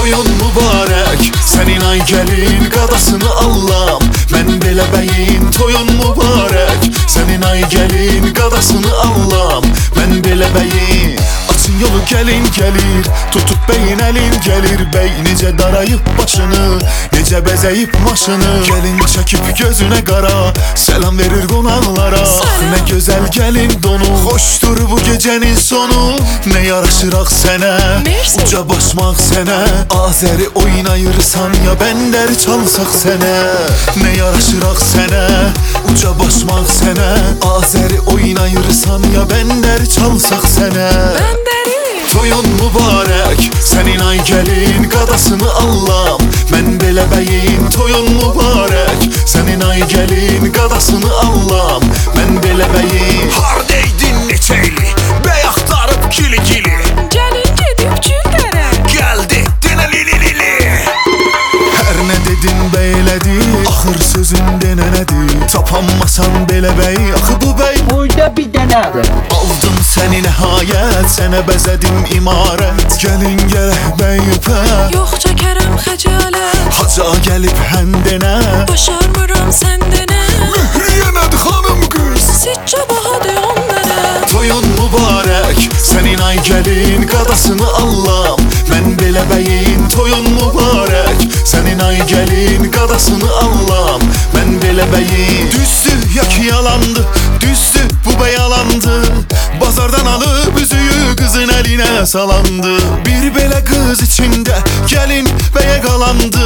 Toyun mübarək, sənin ay gəlin qadasını allam. Mən belə bəyin toyun mübarək, sənin ay gəlin qadasını allam. Mən belə bəyin açın yolu gəlin gəlir, tutub bəyin əlin gəlir. Bəy necə darayıb başını, necə bəzəyib maşını. Gəlin çəkib gözünə qara, səlam verir qonaqlara. Nə gözəl gəlin donu, xoşdur bu gecənin sonu. Nə yaraşıraq sənə, uca basmaq sənə. Azəri oynayırsan ya bəndəri çalsaq sənə. Nə yaraşıraq sənə, uca basmaq sənə. Azəri oynayırsan ya bəndəri çalsaq sənə. Toyun mübarək, sənin ay gəlin qadasını allam. Mən belə bəyin toyun mübarək, sənin ay gəlin qadasını allam. Mən belə bəyin hardaydın neçəyli, bəy axtarıb gili-gili. Gəlin gedib güldərə, Gəldi dinə li-li-li-li. Hər nə dedin bəy elədi, axır sözün denə nədir? Tapanmasan belə bəy, axı bu bəy Burada bir dənədir. aldım səni nəhayət, sənə bəzədim imarət. Gəlin gələk bəy öpər, yox çəkərəm xəcalət. haca gəlib həndənə. Başarmıram səndənə, Mühriyə nədir xanım qız? siccə bahadır ondənə. Toyun mübarək, sənin ay gəlin qadasını allam. Mən belə bəyin toyun mübarək, sənin ay gəlin qadasını allam. Mən belə bəyin düzdür ya ki yalandı, düzdür bu bəy yalandı. Bazardan alıb üzüyü qızın əlinə salandı. Bir belə qız içində gəlin bəyə qalandı.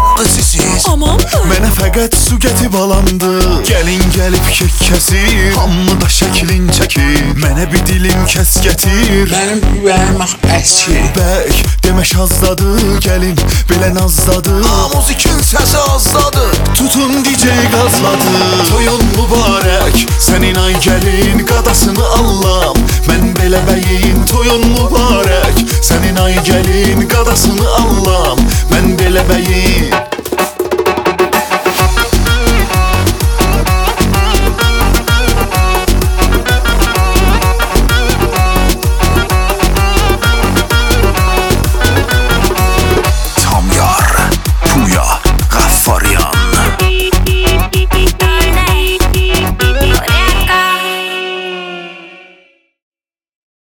Siz Amandır, mənə fəqət su gətib alandı. Gəlin gəlib kek kəsir, hamı da şəklin çəkir. Mənə bir dilim kəs gətir. Mənim ürəyim əskir. Bəy demə şazladı, gəlin belə nazladı. Musikin səsi azladı, tutun DJ qazladı. Toyun mübarək, sənin ay gəlin qadasını allam. Mən belə bəyin toyun mübarək, sənin ay gəlin qadasını allam. Mən belə bəyin